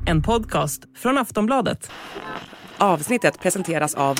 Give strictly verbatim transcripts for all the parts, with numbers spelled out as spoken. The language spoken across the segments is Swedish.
En podcast från Aftonbladet. Avsnittet presenteras av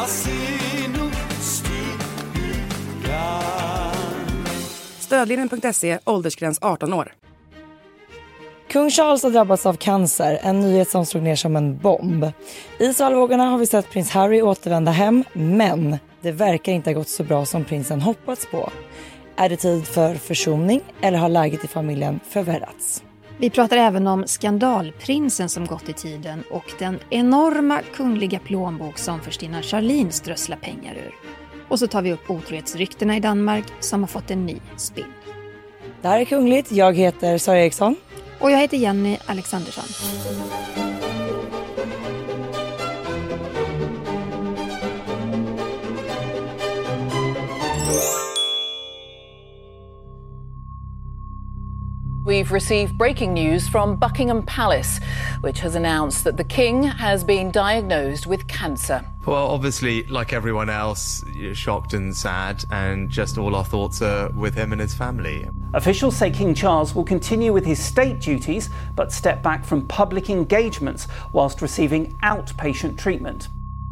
Stödlinjen punkt se, åldersgräns arton år. Kung Charles har drabbats av cancer, en nyhet som slog ner som en bomb. I svallvågorna har vi sett prins Harry återvända hem, men det verkar inte ha gått så bra som prinsen hoppats på. Är det tid för försoning eller har läget i familjen förvärrats? Vi pratar även om skandalprinsen som gått i tiden och den enorma kungliga plånbok som förstinnar Charlene strösslar pengar ur. Och så tar vi upp otrohetsryktena i Danmark som har fått en ny spin. Det här är Kungligt, jag heter Sara Eriksson. Och jag heter Jenny Alexandersson. We've received breaking news from Buckingham Palace, which has announced that the King has been diagnosed with cancer. Well, obviously, like everyone else, you're shocked and sad, and just all our thoughts are with him and his family. Officials say King Charles will continue with his state duties, but step back from public engagements whilst receiving outpatient treatment.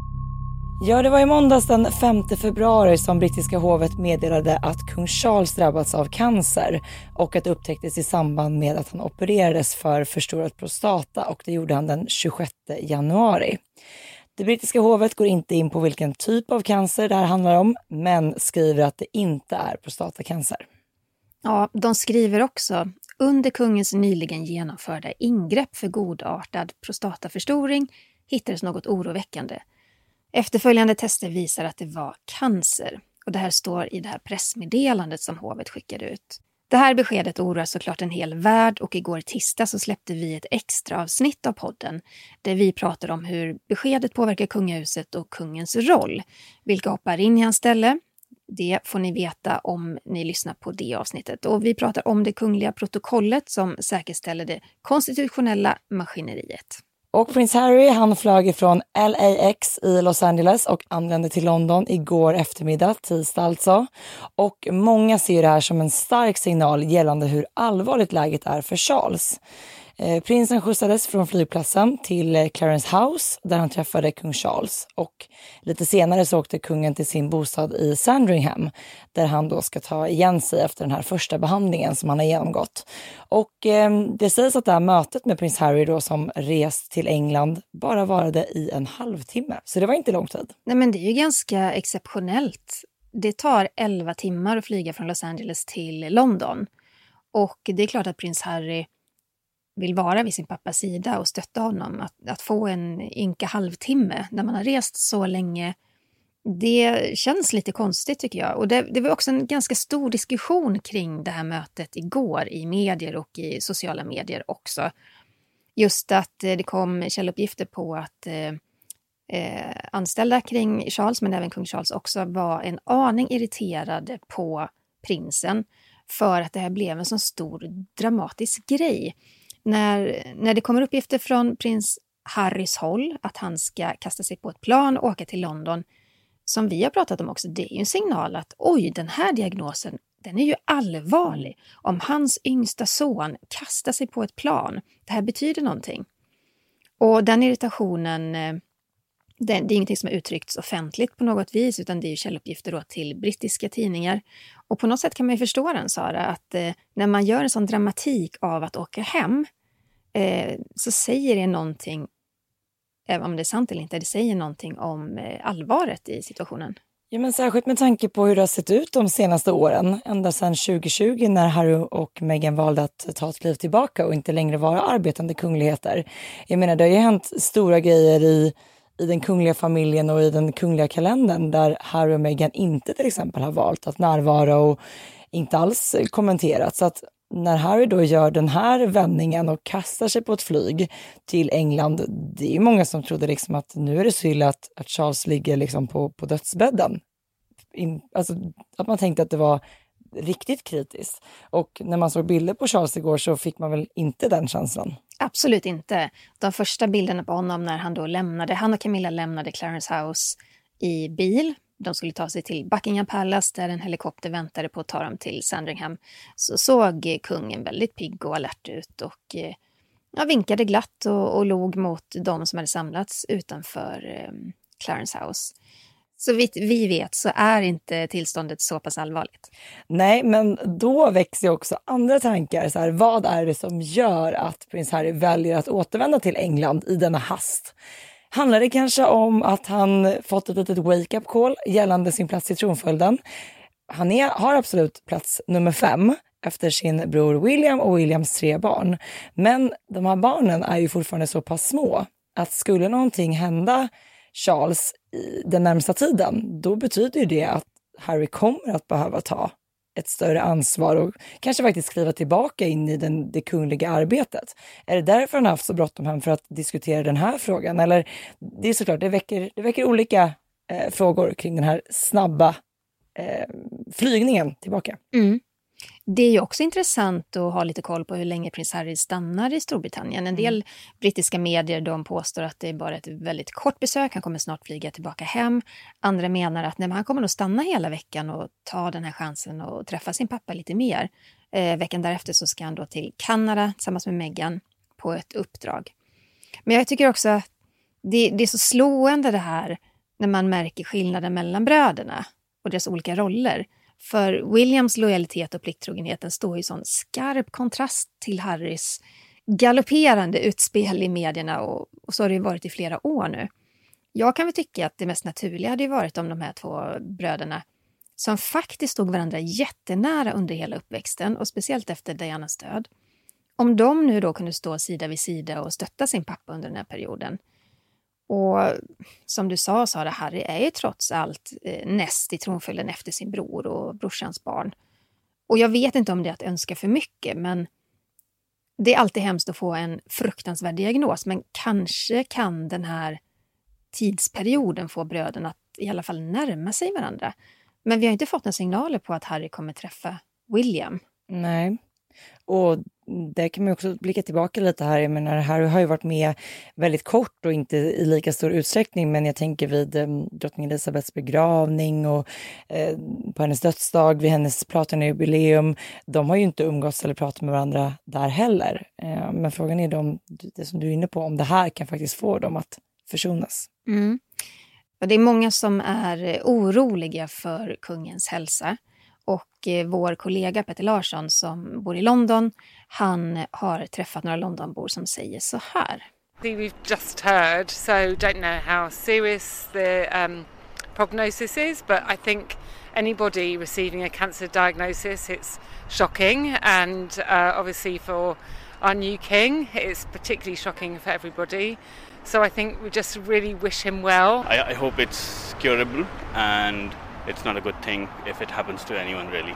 Ja, det var i måndags den femte februari som brittiska hovet meddelade att kung Charles drabbats av cancer och att det upptäcktes i samband med att han opererades för förstorad prostata, och det gjorde han den tjugosjätte januari. Det brittiska hovet går inte in på vilken typ av cancer det här handlar om, men skriver att det inte är prostatacancer. Ja, de skriver också: under kungens nyligen genomförda ingrepp för godartad prostataförstoring hittades något oroväckande. Efterföljande tester visar att det var cancer, och det här står i det här pressmeddelandet som hovet skickade ut. Det här beskedet oroar såklart en hel värld, och igår tisdag så släppte vi ett extra avsnitt av podden där vi pratar om hur beskedet påverkar kungahuset och kungens roll. Vilka hoppar in i hans ställe? Det får ni veta om ni lyssnar på det avsnittet. Och vi pratar om det kungliga protokollet som säkerställer det konstitutionella maskineriet. Och prins Harry, han flög ifrån L A X i Los Angeles och anlände till London igår eftermiddag, tisdag alltså. Och många ser det här som en stark signal gällande hur allvarligt läget är för Charles. Eh, prinsen skjutsades från flygplatsen till Clarence House där han träffade kung Charles. Och lite senare så åkte kungen till sin bostad i Sandringham där han då ska ta igen sig efter den här första behandlingen som han har genomgått. Och eh, det sägs att det här mötet med prins Harry då som rest till England bara varade i en halvtimme. Så det var inte lång tid. Nej, men det är ju ganska exceptionellt. Det tar elva timmar att flyga från Los Angeles till London. Och det är klart att prins Harry vill vara vid sin pappas sida och stötta honom. Att, att få en ynka halvtimme när man har rest så länge, det känns lite konstigt tycker jag. Och det, det var också en ganska stor diskussion kring det här mötet igår i medier och i sociala medier också. Just att eh, det kom källuppgifter på att eh, eh, anställda kring Charles, men även kung Charles också, var en aning irriterade på prinsen för att det här blev en så stor dramatisk grej. När, när det kommer uppgifter från prins Harrys håll att han ska kasta sig på ett plan och åka till London, som vi har pratat om också, det är ju en signal att oj, den här diagnosen, den är ju allvarlig. Om hans yngsta son kastar sig på ett plan, det här betyder någonting. Och den irritationen, det, det är ingenting som har uttryckts offentligt på något vis, utan det är ju källuppgifter då till brittiska tidningar. Och på något sätt kan man ju förstå den, Sara, att eh, när man gör en sån dramatik av att åka hem, eh, så säger det någonting, även om det är sant eller inte, det säger någonting om eh, allvaret i situationen. Ja, men särskilt med tanke på hur det har sett ut de senaste åren, ända sedan tjugo tjugo när Harry och Meghan valde att ta ett kliv tillbaka och inte längre vara arbetande kungligheter. Jag menar, det har ju hänt stora grejer i i den kungliga familjen och i den kungliga kalendern där Harry och Meghan inte till exempel har valt att närvara och inte alls kommenterat. Så att när Harry då gör den här vändningen och kastar sig på ett flyg till England, det är ju många som trodde liksom att nu är det så illa att, att Charles ligger liksom på, på dödsbädden. In, alltså att man tänkte att det var riktigt kritiskt. Och när man såg bilder på Charles igår så fick man väl inte den känslan. Absolut inte. De första bilderna på honom när han då lämnade, han och Camilla lämnade Clarence House i bil. De skulle ta sig till Buckingham Palace där en helikopter väntade på att ta dem till Sandringham. Så såg kungen väldigt pigg och alert ut och Jag vinkade glatt och, och log mot de som hade samlats utanför eh, Clarence House. Så vitt vi vet så är inte tillståndet så pass allvarligt. Nej, men då växer också andra tankar. Så här, vad är det som gör att prins Harry väljer att återvända till England i denna hast? Handlar det kanske om att han fått ett litet wake-up call gällande sin plats i tronföljden? Han är, har absolut plats nummer fem efter sin bror William och Williams tre barn. Men de här barnen är ju fortfarande så pass små att skulle någonting hända Charles i den närmsta tiden, då betyder ju det att Harry kommer att behöva ta ett större ansvar och kanske faktiskt skriva tillbaka in i den, det kungliga arbetet. Är det därför han har haft så bråttom hem för att diskutera den här frågan? Eller det är såklart, det väcker, det väcker olika eh, frågor kring den här snabba eh, flygningen tillbaka. Mm. Det är ju också intressant att ha lite koll på hur länge prins Harry stannar i Storbritannien. En del mm. brittiska medier de påstår att det är bara ett väldigt kort besök. Han kommer snart flyga tillbaka hem. Andra menar att nej, men han kommer nog stanna hela veckan och ta den här chansen och träffa sin pappa lite mer. Eh, veckan därefter så ska han då till Kanada tillsammans med Meghan på ett uppdrag. Men jag tycker också att det, det är så slående det här när man märker skillnaden mellan bröderna och deras olika roller. För Williams lojalitet och plikttrogenheten står i sån skarp kontrast till Harrys galopperande utspel i medierna och, och så har det varit i flera år nu. Jag kan väl tycka att det mest naturliga hade varit om de här två bröderna som faktiskt stod varandra jättenära under hela uppväxten och speciellt efter Dianas död. Om de nu då kunde stå sida vid sida och stötta sin pappa under den här perioden. Och som du sa, Sara, Harry är ju trots allt eh, näst i tronföljden efter sin bror och brorsans barn. Och jag vet inte om det är att önska för mycket, men det är alltid hemskt att få en fruktansvärd diagnos. Men kanske kan den här tidsperioden få bröderna att i alla fall närma sig varandra. Men vi har inte fått några signaler på att Harry kommer träffa William. Nej, och där kan man också blicka tillbaka lite här. Jag menar, Harry har ju varit med väldigt kort och inte i lika stor utsträckning. Men jag tänker vid eh, drottning Elizabeths begravning och eh, på hennes dödsdag, vid hennes platina-jubileum. De har ju inte umgåtts eller pratat med varandra där heller. Eh, men frågan är då, det som du är inne på, om det här kan faktiskt få dem att försonas. Mm. Och det är många som är oroliga för kungens hälsa. Och eh, vår kollega Peter Larsson som bor i London, han har träffat några Londonbor som säger så här. We've just heard, so don't know how serious the um, prognosis is, but I think anybody receiving a cancer diagnosis, it's shocking, and uh, obviously for our new king, it's particularly shocking for everybody. So I think we just really wish him well. I, I hope it's curable, and it's not a good thing if it happens to anyone, really.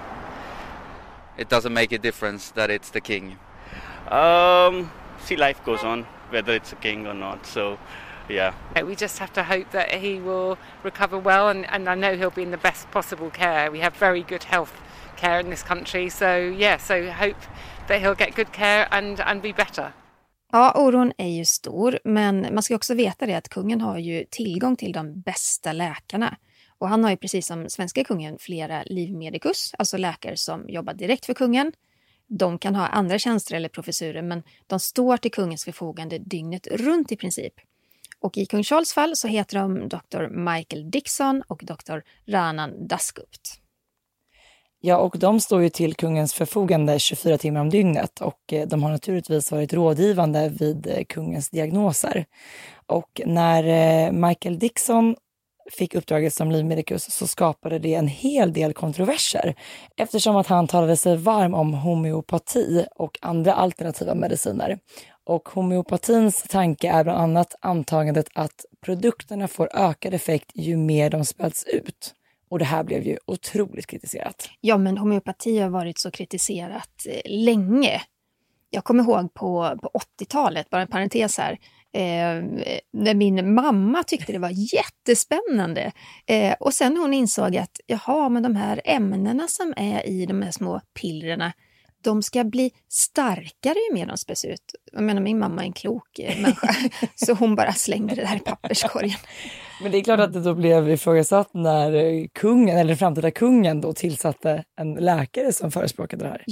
It doesn't make a difference that it's the king. Um, see, life goes on, whether it's a king or not, so yeah. We just have to hope that he will recover well, and, and I know he'll be in the best possible care. We have very good health care in this country, so yeah, so hope that he'll get good care and, and be better. Ja, oron är ju stor, men man ska också veta det att kungen har ju tillgång till de bästa läkarna. Och han har ju precis som svenska kungen flera livmedikus, alltså läkare som jobbar direkt för kungen. De kan ha andra tjänster eller professurer, men de står till kungens förfogande dygnet runt i princip. Och i kung Charles fall så heter de doktor Michael Dixon och doktor Ranan Dasgupt. Ja, och de står ju till kungens förfogande tjugofyra timmar om dygnet och de har naturligtvis varit rådgivande vid kungens diagnoser. Och när Michael Dixon fick uppdraget som livmedikus så skapade det en hel del kontroverser eftersom att han talade sig varm om homeopati och andra alternativa mediciner. Och homeopatins tanke är bland annat antagandet att produkterna får ökad effekt ju mer de späds ut. Och det här blev ju otroligt kritiserat. Ja, men homeopati har varit så kritiserat eh, länge. Jag kommer ihåg på, på åttiotalet, bara en parentes här, eh, när min mamma tyckte det var jättespännande. Eh, och sen hon insåg att jaha, men de här ämnena som är i de här små pillerna, de ska bli starkare ju mer de späds ut. Jag menar, min mamma är en klok människa, så hon bara slängde det där i papperskorgen. Men det är klart att det då blev ifrågasatt när kungen, eller den framtida kungen, då tillsatte en läkare som förespråkade det här. Ja,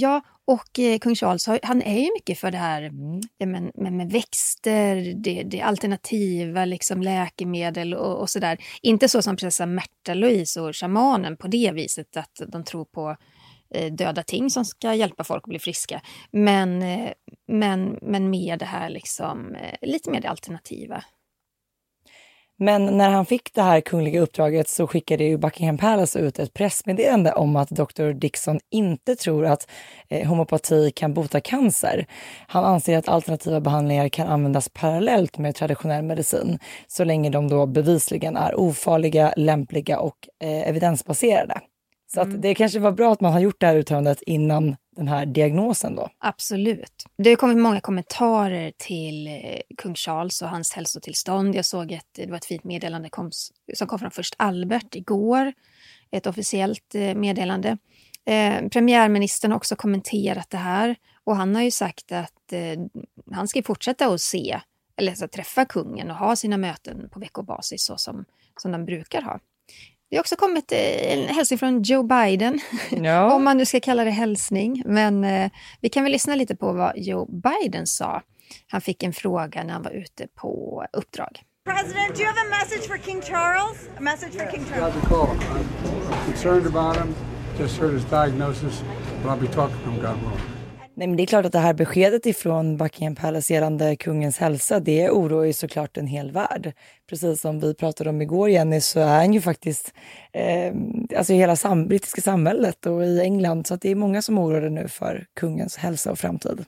Och eh, kung Charles, han är ju mycket för det här mm. med, med, med växter, det, det alternativa liksom, läkemedel och, och sådär. Inte så som prinsessa Märtha Louise och shamanen på det viset att de tror på eh, döda ting som ska hjälpa folk att bli friska. Men, eh, men, men med det här liksom, eh, lite mer det alternativa. Men när han fick det här kungliga uppdraget så skickade ju Buckingham Palace ut ett pressmeddelande om att doktor Dixon inte tror att eh, homopati kan bota cancer. Han anser att alternativa behandlingar kan användas parallellt med traditionell medicin så länge de då bevisligen är ofarliga, lämpliga och eh, evidensbaserade. Så mm. att det kanske var bra att man har gjort det här uttalandet innan den här diagnosen då. Absolut. Det har kommit många kommentarer till eh, kung Charles och hans hälsotillstånd. Jag såg att det var ett fint meddelande kom, som kom från först Albert igår. Ett officiellt eh, meddelande. Eh, premiärministern har också kommenterat det här. Och han har ju sagt att eh, han ska fortsätta att se, eller så, träffa kungen och ha sina möten på veckobasis så som, som de brukar ha. Det har också kommit en hälsning från Joe Biden, ja. Om man nu ska kalla det hälsning. Men eh, vi kan väl lyssna lite på vad Joe Biden sa. Han fick en fråga när han var ute på uppdrag. President, do you have a message for King Charles? A message for King Charles? I got the call. I'm concerned about him. Just heard his diagnosis, but I'll be talking to him, God willing. Nej, men det är klart att det här beskedet ifrån Buckingham Palace gällande kungens hälsa, det oroar ju såklart en hel värld. Precis som vi pratade om igår, Jenny, så är han ju faktiskt eh, alltså i hela sam- brittiska samhället och i England, så att det är många som oroar nu för kungens hälsa och framtid.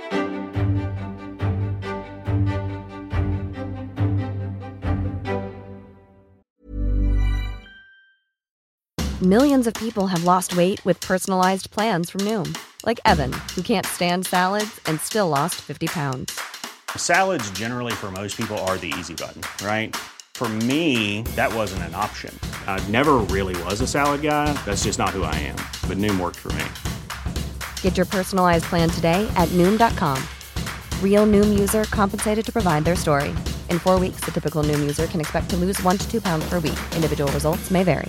Millions of people have lost weight with personalized plans from Noom. Like Evan, who can't stand salads and still lost fifty pounds. Salads generally for most people are the easy button, right? For me, that wasn't an option. I never really was a salad guy. That's just not who I am. But Noom worked for me. Get your personalized plan today at Noom dot com. Real Noom user compensated to provide their story. In four weeks, the typical Noom user can expect to lose one to two pounds per week. Individual results may vary.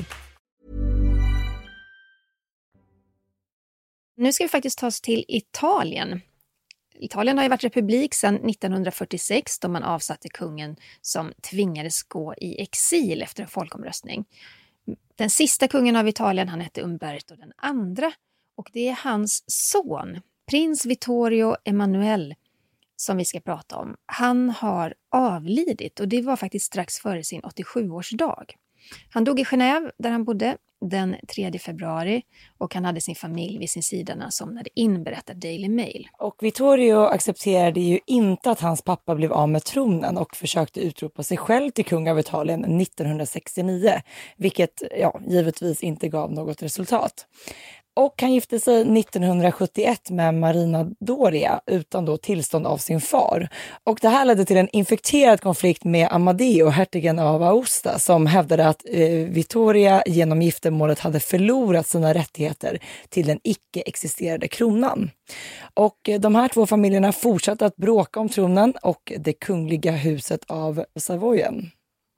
Nu ska vi faktiskt ta oss till Italien. Italien har ju varit republik sedan nittonhundrafyrtiosex då man avsatte kungen som tvingades gå i exil efter en folkomröstning. Den sista kungen av Italien, han hette Umberto den andra, och det är hans son, prins Vittorio Emanuele, som vi ska prata om. Han har avlidit och det var faktiskt strax före sin åttiosjuårsdag. Han dog i Genève där han bodde den tredje februari och han hade sin familj vid sin sida när han somnade in, berättar Daily Mail. Och Vittorio accepterade ju inte att hans pappa blev av med tronen och försökte utropa sig själv till kung av Italien nittonhundrasextionio, vilket ja, givetvis inte gav något resultat. Och han gifte sig nittonhundrasjuttioett med Marina Doria utan då tillstånd av sin far. Och det här ledde till en infekterad konflikt med Amadeo, hertigen av Aosta, som hävdade att eh, Vittoria genom giftermålet hade förlorat sina rättigheter till den icke-existerade kronan. Och eh, de här två familjerna fortsatte att bråka om tronen och det kungliga huset av Savoyen.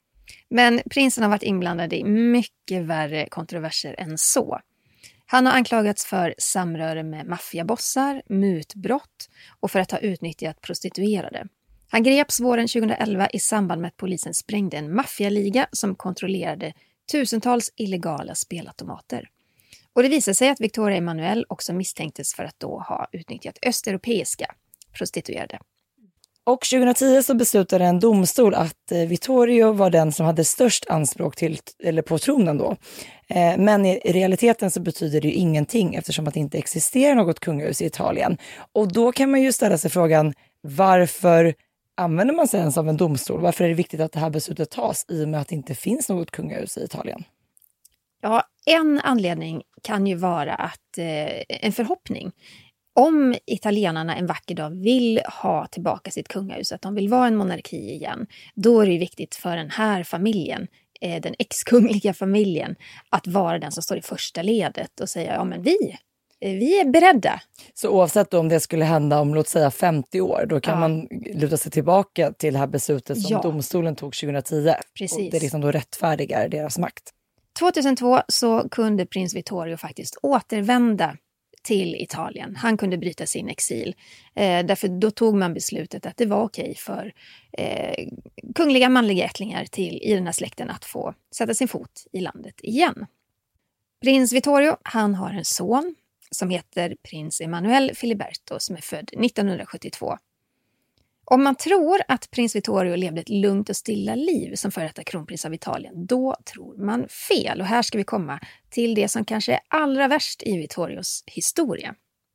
Men prinsen har varit inblandad i mycket värre kontroverser än så. Han har anklagats för samröre med maffiabossar, mutbrott och för att ha utnyttjat prostituerade. Han greps våren tjugoelva i samband med att polisen sprängde en maffialiga som kontrollerade tusentals illegala spelautomater. Och det visade sig att Vittorio Emanuele också misstänktes för att då ha utnyttjat östeuropeiska prostituerade. Och tjugohundratio så beslutade en domstol att Vittorio var den som hade störst anspråk till, eller på tronen då. Men i realiteten så betyder det ju ingenting eftersom att det inte existerar något kungahus i Italien. Och då kan man ju ställa sig frågan, varför använder man sig ens av en domstol? Varför är det viktigt att det här beslutet tas i och med att det inte finns något kungahus i Italien? Ja, en anledning kan ju vara att eh, en förhoppning. Om italienarna en vacker dag vill ha tillbaka sitt kungahus, att de vill vara en monarki igen, då är det viktigt för den här familjen, den ex-kungliga familjen, att vara den som står i första ledet och säga, ja men vi, vi är beredda. Så oavsett om det skulle hända om låt säga femtio år, då kan ja. man luta sig tillbaka till det här beslutet som ja. domstolen tog tjugohundratio. Precis. Och det är liksom då rättfärdigar deras makt. tjugohundratvå så kunde prins Vittorio faktiskt återvända till Italien. Han kunde bryta sin exil. Eh, därför då tog man beslutet att det var okej för eh, kungliga manliga ättlingar till i den här släkten att få sätta sin fot i landet igen. Prins Vittorio, han har en son som heter prins Emanuele Filiberto som är född nittonhundrasjuttiotvå. Om man tror att prins Vittorio levde ett lugnt och stilla liv som före detta kronprins av Italien, då tror man fel. Och här ska vi komma till det som kanske är allra värst i Vittorios historia.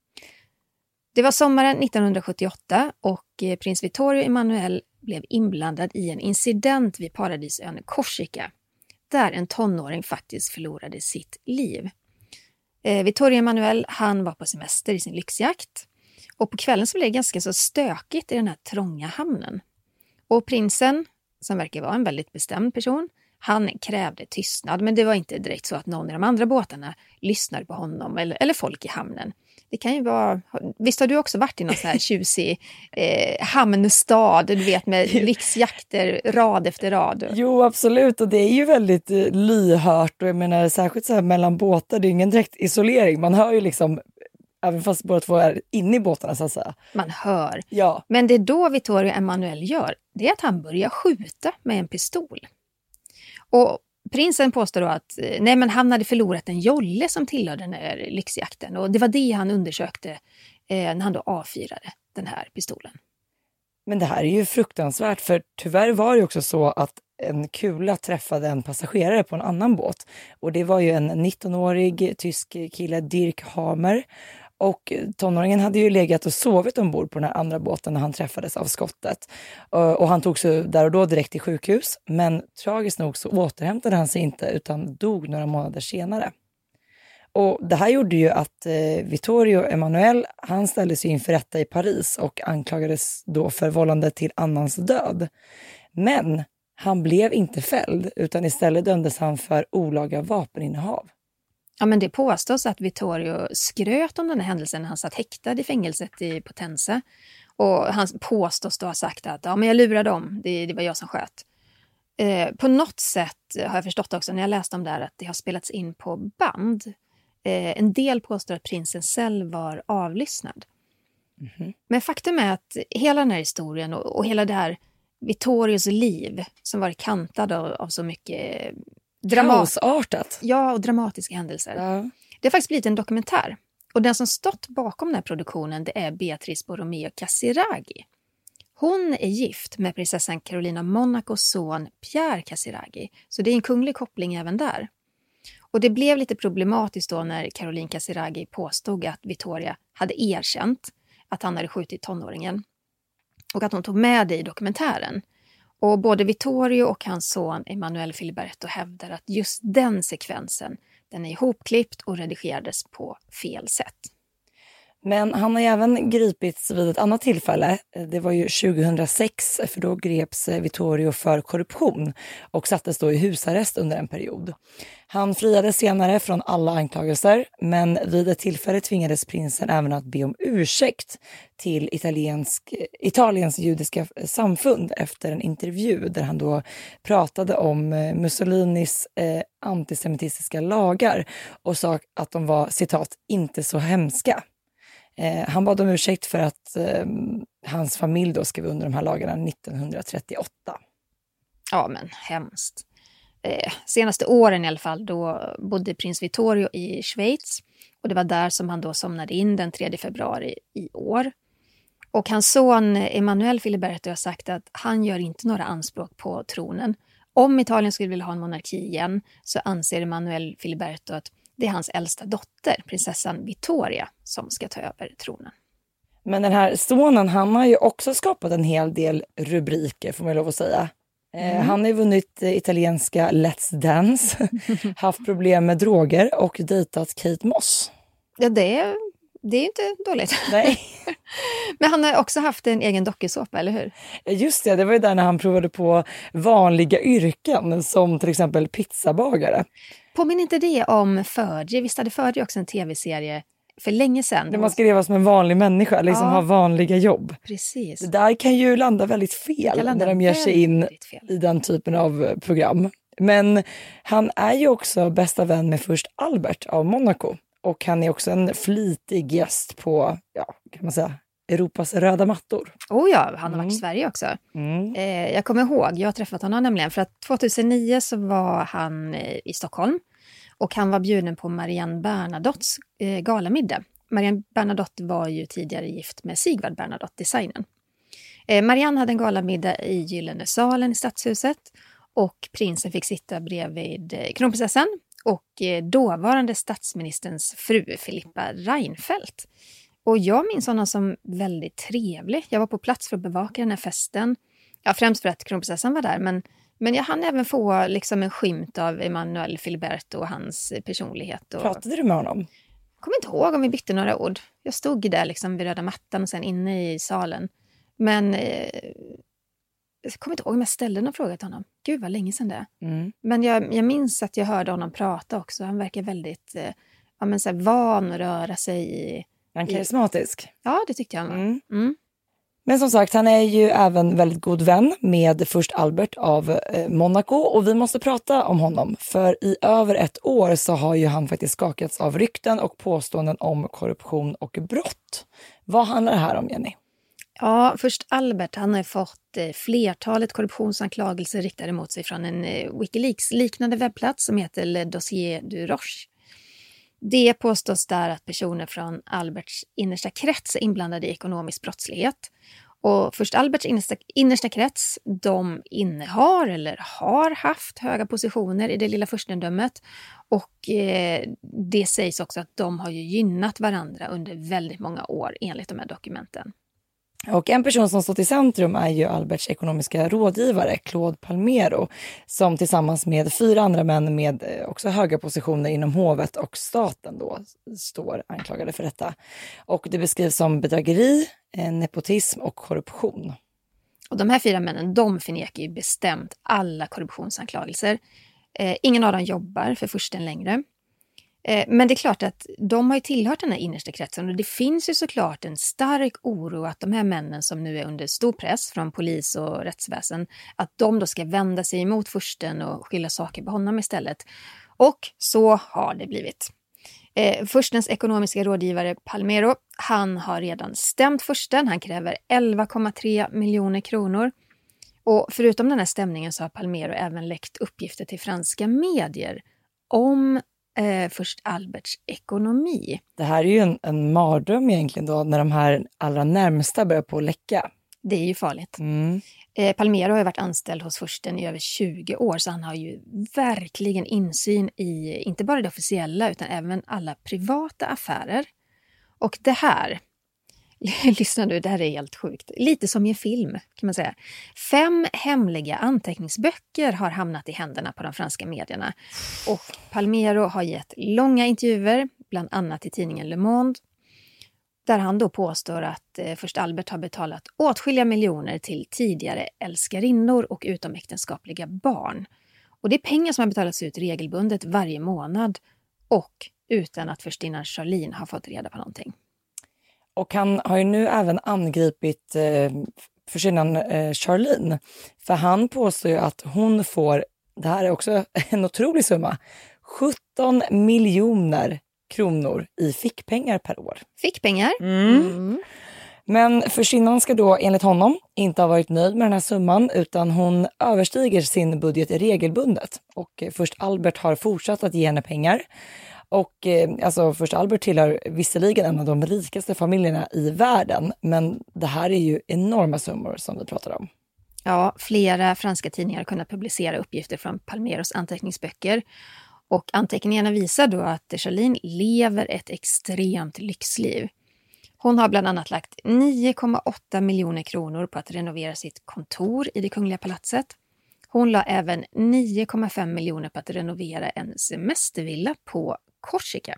Det var sommaren nittonhundrasjuttioåtta och prins Vittorio Emanuele blev inblandad i en incident vid paradisön Korsika, där en tonåring faktiskt förlorade sitt liv. Eh, Vittorio Emanuele, han var på semester i sin lyxjakt. Och på kvällen så blev det ganska så stökigt i den här trånga hamnen. Och prinsen, som verkar vara en väldigt bestämd person, han krävde tystnad. Men det var inte direkt så att någon i de andra båtarna lyssnade på honom eller, eller folk i hamnen. Det kan ju vara... Visst har du också varit i någon sån här tjusig eh, hamnstad, du vet, med lyxjakter rad efter rad? Jo, absolut. Och det är ju väldigt eh, lyhört. Och jag menar, särskilt så här mellan båtar, det är ingen direkt isolering. Man hör ju liksom... Även fast båda två är inne i båtarna så att säga. Man hör. Ja. Men det är då Vittorio Emanuele gör, det är att han börjar skjuta med en pistol. Och prinsen påstår då att nej, men han hade förlorat en jolle som tillhörde den här lyxjakten. Och det var det han undersökte eh, när han då avfyrade den här pistolen. Men det här är ju fruktansvärt, för tyvärr var det också så att en kula träffade en passagerare på en annan båt. Och det var ju en nittonårig tysk kille, Dirk Hamer. Och tonåringen hade ju legat och sovit ombord på den här andra båten när han träffades av skottet. Och han tog sig där och då direkt till sjukhus. Men tragiskt nog så återhämtade han sig inte utan dog några månader senare. Och det här gjorde ju att eh, Vittorio Emanuele, han ställdes ju inför rätta i Paris och anklagades då för vållande till annans död. Men han blev inte fälld utan istället dömdes han för olaga vapeninnehav. Ja, men det påstås att Vittorio skröt om den här händelsen när han satt häktad i fängelset i Potenza. Och han påstås då ha sagt att ja, men jag lurade dem, det, det var jag som sköt. Eh, på något sätt har jag förstått också när jag läste om det här att det har spelats in på band. Eh, en del påstår att prinsen själv var avlyssnad. Mm-hmm. Men faktum är att hela den här historien och, och hela det här Vittorios liv som var kantad av, av så mycket Kaosartat. Ja, och dramatiska händelser. Ja. Det har faktiskt blivit en dokumentär. Och den som stått bakom den här produktionen, det är Beatrice Borromeo Casiraghi. Hon är gift med prinsessan Carolina Monacos son Pierre Casiraghi. Så det är en kunglig koppling även där. Och det blev lite problematiskt då när Caroline Casiraghi påstod att Vittoria hade erkänt att han hade skjutit tonåringen. Och att hon tog med det i dokumentären. Och både Vittorio och hans son Emanuele Filiberto hävdar att just den sekvensen, den är ihopklippt och redigerades på fel sätt. Men han har även gripits vid ett annat tillfälle. Det var ju tjugohundrasex, för då greps Vittorio för korruption och sattes då i husarrest under en period. Han friades senare från alla anklagelser, men vid ett tillfälle tvingades prinsen även att be om ursäkt till italiensk, Italiens judiska samfund efter en intervju där han då pratade om Mussolinis eh, antisemitistiska lagar och sa att de var, citat, inte så hemska. Eh, han bad om ursäkt för att eh, hans familj då skrev under de här lagarna nittonhundratrettioåtta. Ja, men hemskt. Eh, senaste åren i alla fall, då bodde prins Vittorio i Schweiz. Och det var där som han då somnade in den tredje februari i år. Och hans son Emanuele Filiberto har sagt att han gör inte några anspråk på tronen. Om Italien skulle vilja ha en monarki igen så anser Emanuele Filiberto att det är hans äldsta dotter, prinsessan Vittoria, som ska ta över tronen. Men den här sonen, han har ju också skapat en hel del rubriker, får man lov att säga. Mm. Han har ju vunnit italienska Let's Dance, haft problem med droger och dejtat Kate Moss. Ja, det är, det är ju inte dåligt. Nej. Men han har också haft en egen dokusåpa, eller hur? Just det, det var ju där när han provade på vanliga yrken, som till exempel pizzabagare. Påminner inte det om Fergie? Visst hade Fergie också en tv-serie för länge sedan? Där man ska leva som en vanlig människa, liksom ja. ha vanliga jobb. Precis. Det där kan ju landa väldigt fel landa när de ger sig in i den typen av program. Men han är ju också bästa vän med först Albert av Monaco. och han är också en flitig gäst på, ja, kan man säga, Europas röda mattor. Oh ja, han har Mm. varit i Sverige också. Mm. Eh, jag kommer ihåg, jag har träffat honom nämligen, för att tjugohundranio så var han eh, i Stockholm och han var bjuden på Marianne Bernadottes eh, galamiddag. Marianne Bernadotte var ju tidigare gift med Sigvard Bernadotte, designern. Eh, Marianne hade en galamiddag i Gyllene salen i Stadshuset och prinsen fick sitta bredvid eh, kronprinsessan och eh, dåvarande statsministerns fru Filippa Reinfeldt. Och jag minns honom som väldigt trevlig. Jag var på plats för att bevaka den här festen. Ja, främst för att kronprinsessan var där. Men, men jag hann även få liksom en skymt av Emanuel Filiberto och hans personlighet. Och... Pratade du med honom? Jag kommer inte ihåg om vi bytte några ord. Jag stod där liksom vid röda mattan och sen inne i salen. Men eh, jag kommer inte ihåg om jag ställde någon fråga till honom. Gud vad länge sedan det är. Mm. Men jag, jag minns att jag hörde honom prata också. Han verkar väldigt eh, ja, men så här, van att röra sig i... Han är karismatisk. Ja, det tyckte jag var. Mm. Mm. Men som sagt, han är ju även väldigt god vän med först Albert av eh, Monaco. Och vi måste prata om honom. För i över ett år så har ju han faktiskt skakats av rykten och påståenden om korruption och brott. Vad handlar det här om, Jenny? Ja, först Albert, han har fått eh, flertalet korruptionsanklagelser riktade mot sig från en eh, Wikileaks-liknande webbplats som heter Le Dossier du Roche. Det påstås där att personer från Alberts innersta krets är inblandade i ekonomisk brottslighet. Och först Alberts innersta, innersta krets, de innehar eller har haft höga positioner i det lilla furstendömet. Och eh, det sägs också att de har ju gynnat varandra under väldigt många år enligt de här dokumenten. Och en person som stått i centrum är ju Alberts ekonomiska rådgivare, Claude Palmero, som tillsammans med fyra andra män med också höga positioner inom hovet och staten då står anklagade för detta. Och det beskrivs som bedrägeri, nepotism och korruption. Och de här fyra männen, de förnekar ju bestämt alla korruptionsanklagelser. Eh, ingen av dem jobbar för fursten längre. Men det är klart att de har ju tillhört den här innersta kretsen och det finns ju såklart en stark oro att de här männen som nu är under stor press från polis och rättsväsen, att de då ska vända sig emot fursten och skylla saker på honom istället. Och så har det blivit. Eh, furstens ekonomiska rådgivare Palmero, han har redan stämt fursten, han kräver elva komma tre miljoner kronor. Och förutom den här stämningen så har Palmero även läckt uppgifter till franska medier om Eh, först Alberts ekonomi. Det här är ju en, en mardröm egentligen då när de här allra närmsta börjar på att läcka. Det är ju farligt. Mm. Eh, Palmero har ju varit anställd hos fursten i över tjugo år så han har ju verkligen insyn i inte bara det officiella utan även alla privata affärer. Och det här, lyssna nu, det här är helt sjukt. Lite som i en film kan man säga. Fem hemliga anteckningsböcker har hamnat i händerna på de franska medierna. Och Palmero har gett långa intervjuer, bland annat i tidningen Le Monde. Där han då påstår att eh, först Albert har betalat åtskilliga miljoner till tidigare älskarinnor och utomäktenskapliga barn. Och det är pengar som har betalats ut regelbundet varje månad och utan att förstinnan Charlene har fått reda på någonting. Och han har ju nu även angripit eh, försvinnan eh, Charlene. För han påstår ju att hon får, det här är också en otrolig summa, sjutton miljoner kronor i fickpengar per år. Fickpengar? Mm. Mm. Men försvinnan ska då enligt honom inte ha varit nöjd med den här summan utan hon överstiger sin budget regelbundet. Och eh, först Albert har fortsatt att ge henne pengar. Och eh, alltså först Albert tillhör visserligen en av de rikaste familjerna i världen. Men det här är ju enorma summor som vi pratar om. Ja, flera franska tidningar har kunnat publicera uppgifter från Palmeros anteckningsböcker. Och anteckningarna visar då att Charlene lever ett extremt lyxliv. Hon har bland annat lagt nio komma åtta miljoner kronor på att renovera sitt kontor i det kungliga palatset. Hon la även nio komma fem miljoner på att renovera en semestervilla på Korsika.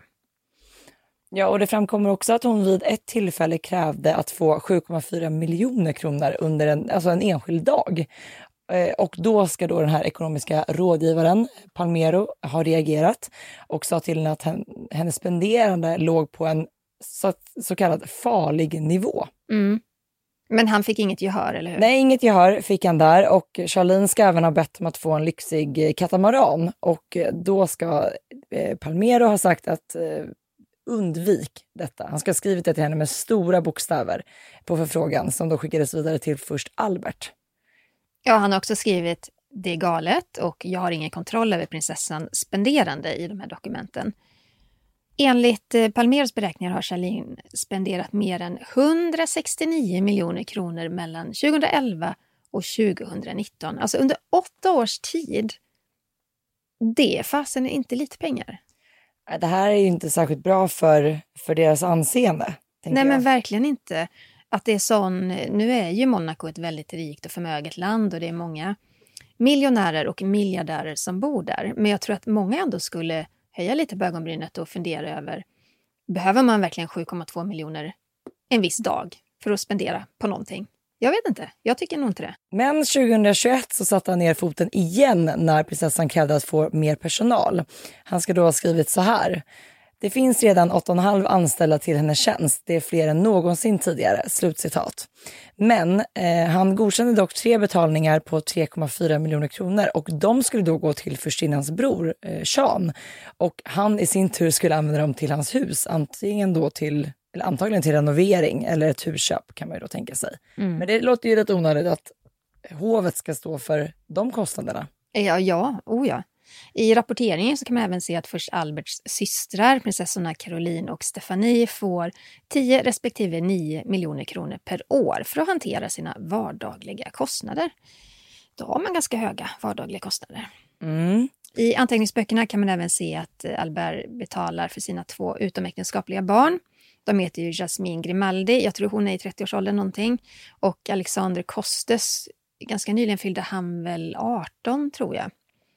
Ja, och det framkommer också att hon vid ett tillfälle krävde att få sju komma fyra miljoner kronor under en, alltså en enskild dag. Eh, och då ska då den här ekonomiska rådgivaren Palmero ha reagerat och sa till henne att hen, hennes spenderande låg på en så, så kallad farlig nivå. Mm. Men han fick inget gehör, eller hur? Nej, inget gehör fick han där. Och Charlene ska även ha bett om att få en lyxig katamaran. Och då ska eh, Palmero ha sagt att eh, undvik detta. Han ska ha skrivit det till henne med stora bokstäver på förfrågan som då skickades vidare till först Albert. Ja, han har också skrivit det är galet och jag har ingen kontroll över prinsessan spenderande i de här dokumenten. Enligt Palmers beräkningar har Charlene spenderat mer än hundrasextionio miljoner kronor mellan tjugoelva och tjugonitton. Alltså under åtta års tid. Det fasen är inte lite pengar. Det här är ju inte särskilt bra för, för deras anseende. Nej, jag. Men verkligen inte. Att det är sån, nu är ju Monaco ett väldigt rikt och förmöget land och det är många miljonärer och miljardärer som bor där. Men jag tror att många ändå skulle höja lite på ögonbrynet och fundera över, behöver man verkligen sju komma två miljoner en viss dag för att spendera på någonting? Jag vet inte, jag tycker nog inte det. Men tjugohundratjugoett så satte han ner foten igen när prinsessan krävde att få mer personal. Han ska då ha skrivit så här: det finns redan åtta och en halv anställda till hennes tjänst. Det är fler än någonsin tidigare. Slutcitat. Men eh, han godkände dock tre betalningar på tre komma fyra miljoner kronor. Och de skulle då gå till förstinnans bror, eh, Sean. Och han i sin tur skulle använda dem till hans hus. Antingen då till, eller antagligen till renovering eller ett husköp kan man ju då tänka sig. Mm. Men det låter ju rätt onödigt att hovet ska stå för de kostnaderna. Ja, ja, oh ja. I rapporteringen så kan man även se att först Alberts systrar, prinsessorna Caroline och Stephanie, får tio respektive nio miljoner kronor per år för att hantera sina vardagliga kostnader. Då har man ganska höga vardagliga kostnader. Mm. I anteckningsböckerna kan man även se att Albert betalar för sina två utomäktenskapliga barn. De heter ju Jasmine Grimaldi, jag tror hon är i trettioårsåldern någonting. Och Alexander Costes, ganska nyligen fyllde han väl arton tror jag.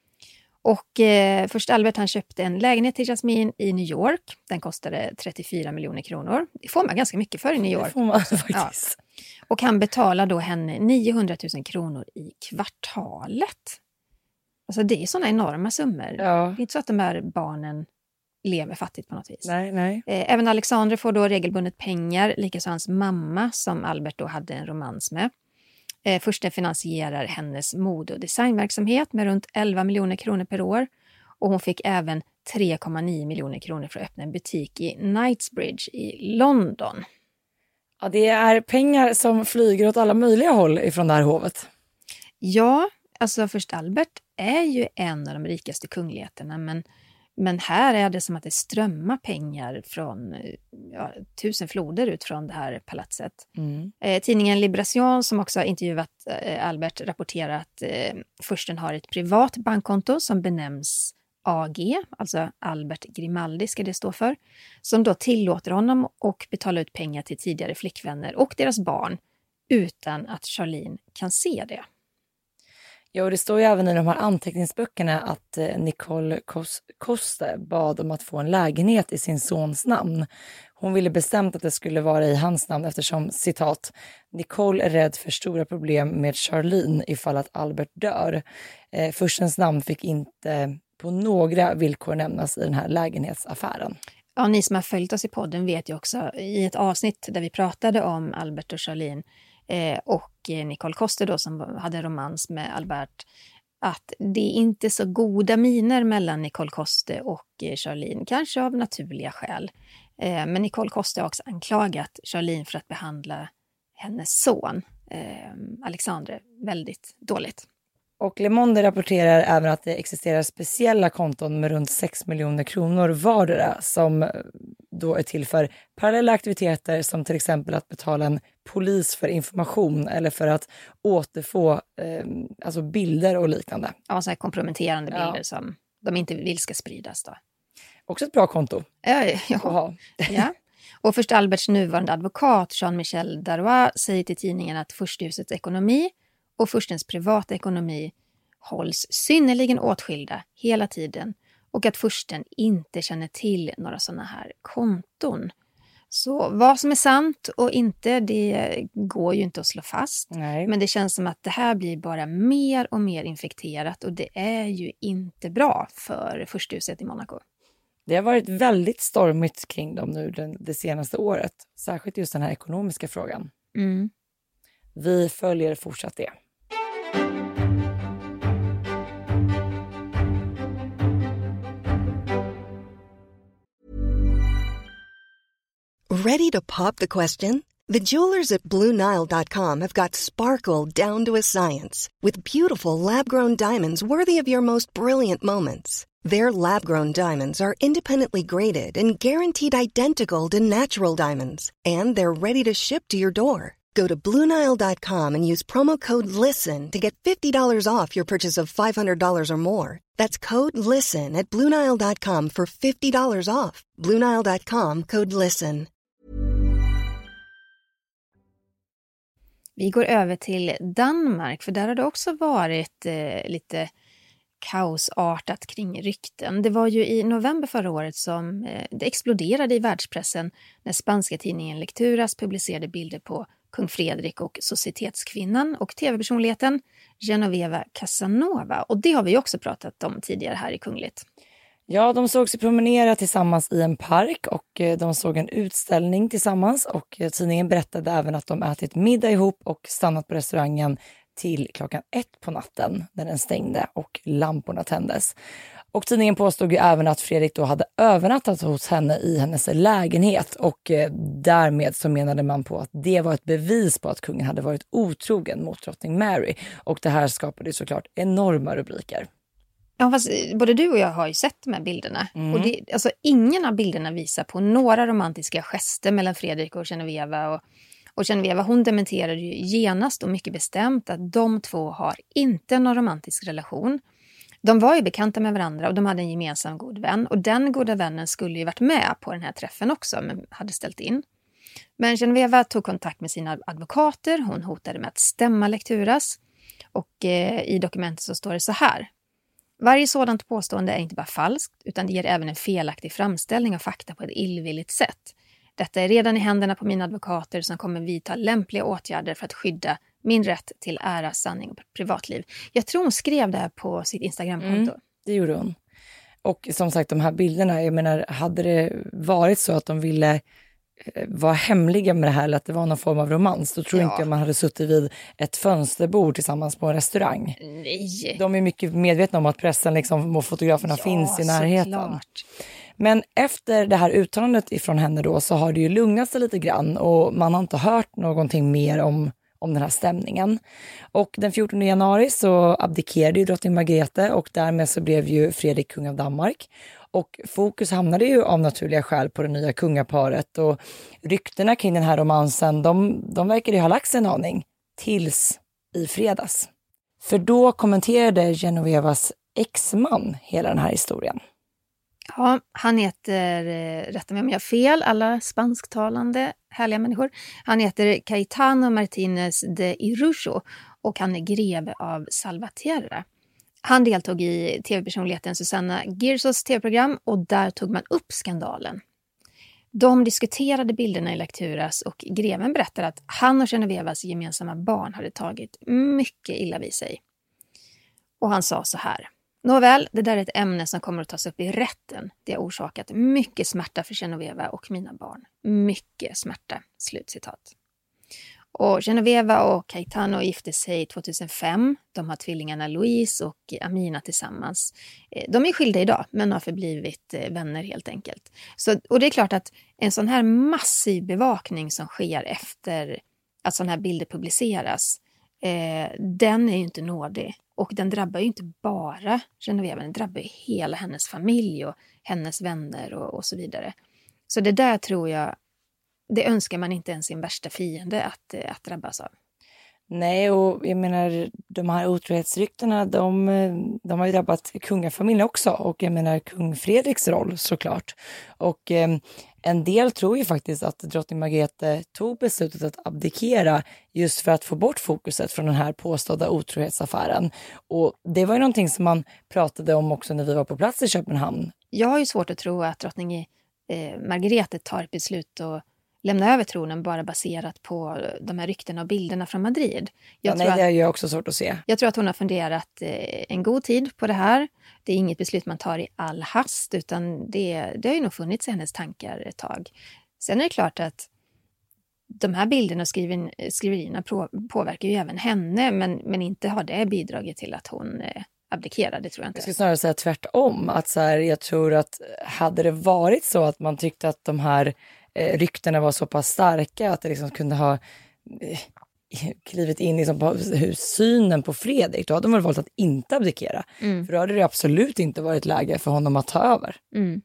Och eh, först Albert han köpte en lägenhet till Jasmine i New York. Den kostade trettiofyra miljoner kronor. Det får man ganska mycket för i New York. Det får man faktiskt. Ja. Och han betalar då henne niohundratusen kronor i kvartalet. Alltså det är sådana enorma summor. Ja. Det är inte så att de här barnen lever fattigt på något vis. Nej, nej. Eh, även Alexander får då regelbundet pengar. Likaså hans mamma som Albert då hade en romans med. Eh, Försten finansierar hennes mode- och designverksamhet med runt elva miljoner kronor per år. Och hon fick även tre komma nio miljoner kronor för att öppna en butik i Knightsbridge i London. Ja, det är pengar som flyger åt alla möjliga håll ifrån det här hovet. Ja, alltså först Albert är ju en av de rikaste kungligheterna, men Men här är det som att det strömmar pengar från ja, tusen floder ut från det här palatset. Mm. Eh, tidningen Libération som också har intervjuat eh, Albert rapporterar att eh, försten har ett privat bankkonto som benämns A G, alltså Albert Grimaldi ska det stå för, som då tillåter honom att betala ut pengar till tidigare flickvänner och deras barn utan att Charlene kan se det. Ja, och det står ju även i de här anteckningsböckerna att eh, Nicole Coste bad om att få en lägenhet i sin sons namn. Hon ville bestämt att det skulle vara i hans namn eftersom, citat, Nicole är rädd för stora problem med Charlene ifall att Albert dör. Eh, Furstens namn fick inte på några villkor nämnas i den här lägenhetsaffären. Ja, ni som har följt oss i podden vet ju också i ett avsnitt där vi pratade om Albert och Charlene eh, och Nicole Coste då som hade romans med Albert, att det är inte så goda miner mellan Nicole Coste och Charlene, kanske av naturliga skäl. Eh, men Nicole Coste har också anklagat Charlene för att behandla hennes son, eh, Alexandre, väldigt dåligt. Och Le Monde rapporterar även att det existerar speciella konton med runt sex miljoner kronor vardera som då är till för parallella aktiviteter som till exempel att betala en polis för information eller för att återfå eh, alltså bilder och liknande. Ja, så här komprometterande bilder ja. Som de inte vill ska spridas då. Också ett bra konto. Ja, ja. ja. Och först Alberts nuvarande advokat Jean-Michel Darrois säger till tidningen att försthusets ekonomi och furstens privata ekonomi hålls synnerligen åtskilda hela tiden och att fursten inte känner till några sådana här konton. Så vad som är sant och inte, det går ju inte att slå fast. Nej. Men det känns som att det här blir bara mer och mer infekterat och det är ju inte bra för fursthuset i Monaco. Det har varit väldigt stormigt kring dem nu det, det senaste året, särskilt just den här ekonomiska frågan. Mm. Vi följer fortsatt det. Ready to pop the question? The jewelers at Blue Nile dot com have got sparkle down to a science with beautiful lab-grown diamonds worthy of your most brilliant moments. Their lab-grown diamonds are independently graded and guaranteed identical to natural diamonds, and they're ready to ship to your door. Go to Blue Nile dot com and use promo code LISTEN to get fifty dollars off your purchase of five hundred dollars or more. That's code LISTEN at Blue Nile dot com for fifty dollars off. Blue Nile dot com, code LISTEN. Vi går över till Danmark, för där har det också varit eh, lite kaosartat kring rykten. Det var ju i november förra året som eh, det exploderade i världspressen när spanska tidningen Lecturas publicerade bilder på kung Fredrik och societetskvinnan och tv-personligheten Genoveva Casanova. Och det har vi också pratat om tidigare här i Kungligt. Ja, de såg sig promenera tillsammans i en park och de såg en utställning tillsammans, och tidningen berättade även att de ätit middag ihop och stannat på restaurangen till klockan ett på natten när den stängde och lamporna tändes. Och tidningen påstod ju även att Fredrik då hade övernattat hos henne i hennes lägenhet, och eh, därmed så menade man på att det var ett bevis på att kungen hade varit otrogen mot drottning Mary, och det här skapade såklart enorma rubriker. Ja, fast både du och jag har ju sett de här bilderna. Mm. Och det, alltså, ingen av bilderna visar på några romantiska gester mellan Fredrik och Genoveva. Och, och Genoveva, hon dementerade ju genast och mycket bestämt att de två har inte någon romantisk relation. De var ju bekanta med varandra och de hade en gemensam god vän. Och den goda vännen skulle ju varit med på den här träffen också, men hade ställt in. Men Genoveva tog kontakt med sina advokater. Hon hotade med att stämma Lecturas. Och eh, i dokumentet så står det så här. Varje sådant påstående är inte bara falskt, utan det ger även en felaktig framställning av fakta på ett illvilligt sätt. Detta är redan i händerna på mina advokater som kommer vidta lämpliga åtgärder för att skydda min rätt till ära, sanning och privatliv. Jag tror hon skrev det här på sitt Instagramkonto. Mm, det gjorde hon. Och som sagt, de här bilderna, jag menar, hade det varit så att de ville vara hemliga med det här, eller att det var någon form av romans, då tror ja. inte man hade suttit vid ett fönsterbord tillsammans på en restaurang. Nej. De är mycket medvetna om att pressen liksom, och fotograferna ja, finns i närheten. Såklart. Men efter det här uttalandet ifrån henne då, så har det ju lugnat sig lite grann, och man har inte hört någonting mer om, om den här stämningen. Och den fjortonde januari så abdikerade ju drottning Margrethe, och därmed så blev ju Fredrik kung av Danmark. Och fokus hamnade ju av naturliga skäl på det nya kungaparet, och ryktena kring den här romansen, de, de verkade ju ha lagt sig en aning tills i fredags. För då kommenterade Genovevas exman hela den här historien. Ja, han heter, rätta mig om jag har fel, alla spansktalande härliga människor. Han heter Caetano Martínez de Irurso och han är greve av Salvatierra. Han deltog i tv-personligheten Susanna Girsos tv-program, och där tog man upp skandalen. De diskuterade bilderna i Lecturas, och greven berättade att han och Genovevas gemensamma barn hade tagit mycket illa vid sig. Och han sa så här: nåväl, det där är ett ämne som kommer att tas upp i rätten. Det har orsakat mycket smärta för Genoveva och mina barn. Mycket smärta. Slutcitat. Och Genoveva och Caetano gifte sig tjugohundrafem. De har tvillingarna Louise och Amina tillsammans. De är skilda idag, men har förblivit vänner helt enkelt. Så, och det är klart att en sån här massiv bevakning som sker efter att sådana här bilder publiceras, eh, den är ju inte nådig. Och den drabbar ju inte bara Genoveva, den drabbar ju hela hennes familj och hennes vänner och, och så vidare. Så det där tror jag, det önskar man inte ens sin värsta fiende att, att drabbas av. Nej, och jag menar, de här otrohetsryktena, de, de har ju drabbat kungafamiljen också. Och jag menar, kung Fredriks roll såklart. Och eh, en del tror ju faktiskt att drottning Margrethe tog beslutet att abdikera just för att få bort fokuset från den här påstådda otrohetsaffären. Och det var ju någonting som man pratade om också när vi var på plats i Köpenhamn. Jag har ju svårt att tro att drottning eh, Margrethe tar ett beslut och lämna över tronen bara baserat på de här ryktena och bilderna från Madrid. Jag ja, nej, tror att, det är ju också svårt att se. Jag tror att hon har funderat eh, en god tid på det här. Det är inget beslut man tar i all hast, utan det, det har ju nog funnits i hennes tankar ett tag. Sen är det klart att de här bilderna och skriven, skriverierna på, påverkar ju även henne, men, men inte har det bidragit till att hon eh, abdikerade, tror jag inte. Jag skulle snarare säga tvärtom. Att så här, jag tror att hade det varit så att man tyckte att de här eh, ryktena var så pass starka att det liksom kunde ha eh, klivit in liksom på hur synen på Fredrik, då hade de väl valt att inte abdikera. Mm. För då hade det absolut inte varit läge för honom att ta över. Mm.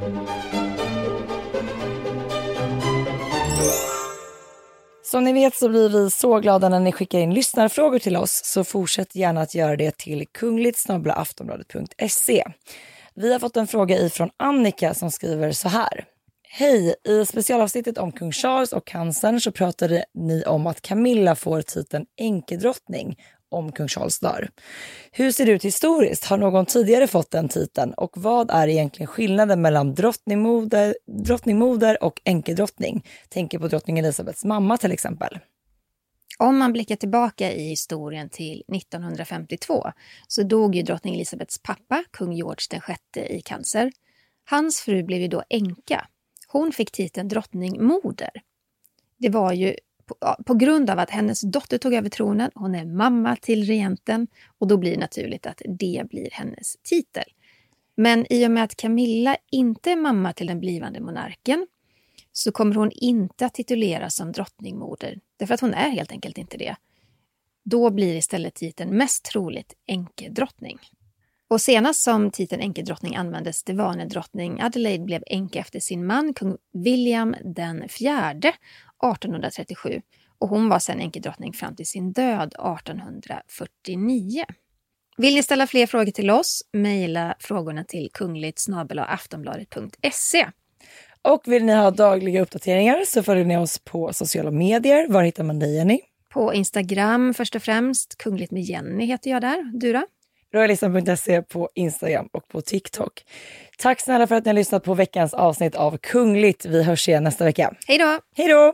Som ni vet så blir vi så glada när ni skickar in lyssnarfrågor till oss, så fortsätt gärna att göra det till kungligt snabel-a aftonbladet punkt se. Vi har fått en fråga ifrån Annika som skriver så här. Hej, i specialavsnittet om kung Charles och cancern så pratade ni om att Camilla får titeln enkedrottning om kung Charles dör. Hur ser det ut historiskt? Har någon tidigare fått den titeln? Och vad är egentligen skillnaden mellan drottningmoder, drottningmoder och enkedrottning? Tänker på drottning Elisabeths mamma till exempel. Om man blickar tillbaka i historien till nittonhundrafemtiotvå så dog ju drottning Elisabeths pappa, kung George den sjätte, i cancer. Hans fru blev ju då änka. Hon fick titeln drottningmoder. Det var ju på, på grund av att hennes dotter tog över tronen. Hon är mamma till regenten och då blir det naturligt att det blir hennes titel. Men i och med att Camilla inte är mamma till den blivande monarken så kommer hon inte att tituleras som drottningmoder. Därför att hon är helt enkelt inte det. Då blir istället titeln mest troligt enkedrottning. Och senast som titeln enkedrottning användes, det var när drottning Adelaide blev änka efter sin man, kung William den fjärde, artonhundratrettiosju. Och hon var sedan enkedrottning fram till sin död artonhundrafyrtionio. Vill ni ställa fler frågor till oss? Mejla frågorna till kungligt snabel-a aftonbladet punkt se. Och vill ni ha dagliga uppdateringar så följer ni oss på sociala medier. Var hittar man dig, Jenny? På Instagram först och främst. Kungligt med Jenny heter jag där. Du då? royalistan punkt se på Instagram och på TikTok. Tack snälla för att ni har lyssnat på veckans avsnitt av Kungligt. Vi hörs igen nästa vecka. Hej då! Hej då!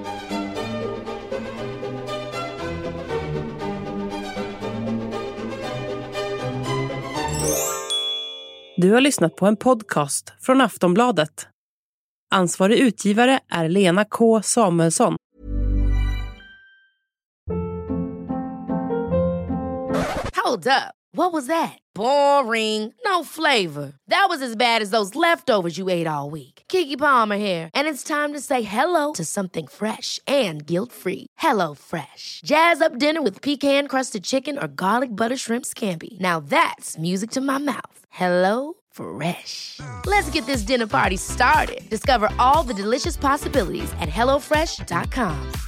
Du har lyssnat på en podcast från Aftonbladet. Ansvarig utgivare är Lena K. Samuelsson. Hold up. What was that? Boring. No flavor. That was as bad as those leftovers you ate all week. Keke Palmer here, and it's time to say hello to something fresh and guilt-free. Hello Fresh. Jazz up dinner with pecan-crusted chicken or garlic butter shrimp scampi. Now that's music to my mouth. Hello Fresh. Let's get this dinner party started. Discover all the delicious possibilities at hello fresh dot com.